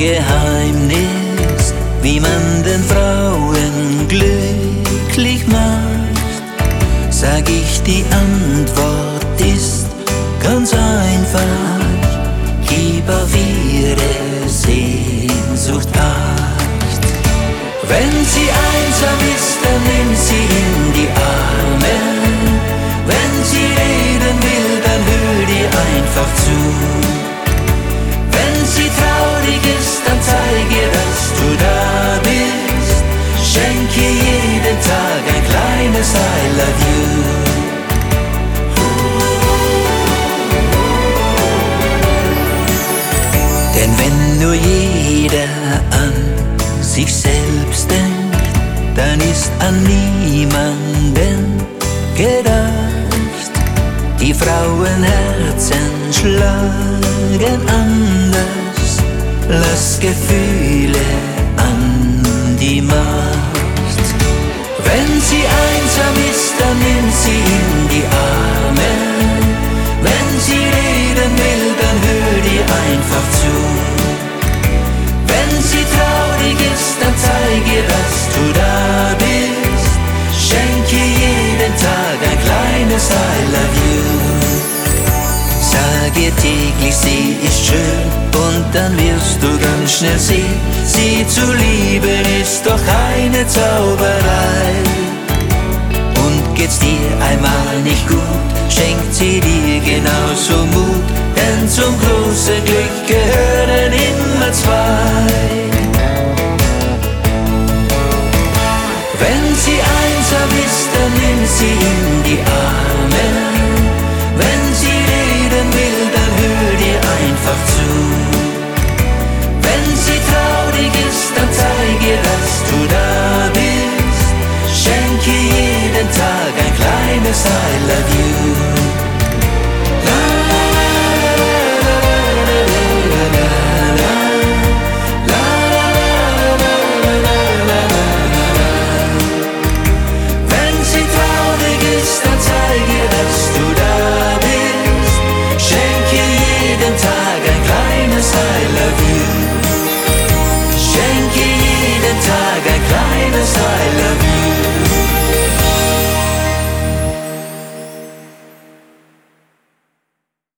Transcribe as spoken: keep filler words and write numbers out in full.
Geheimnis, wie man den Frauen glücklich macht. Sag ich, die Antwort ist ganz einfach: gib auf ihre Sehnsucht acht. Wenn sie einsam ist, dann nimm sie in die Arme. Wenn sie reden will, dann hör dir einfach zu. Wenn sie traurig ist, dann zeige, dass du da bist. Schenke jeden Tag ein kleines I love you. Denn wenn nur jeder an sich selbst denkt, dann ist an niemanden gedacht. Die Frauenherzen schlagen anders, lass Gefühle an die Macht. Wenn sie einsam ist, dann nimm sie in die Arme. Wenn sie reden will, dann hör dir einfach zu. Wenn sie traurig ist, dann zeige, dass du da bist. Schenke jeden Tag ein kleines I love you. Sag ihr täglich, sie ist schön, und dann wirst du ganz schnell sehen, sie zu lieben ist doch eine Zauberei. Und geht's dir einmal nicht gut, schenkt sie dir genauso Mut, denn zum großen Glück gehören immer zwei. Wenn sie einsam ist, dann nimm sie in die Arme. Wenn sie reden will, dann hör dir einfach zu. Wenn sie traurig ist, dann zeige, dass du da bist. Schenke jeden Tag ein kleines I love you. La, la, la, la, la, la, la. Dann zeige, dass du da bist. Schenke jeden Tag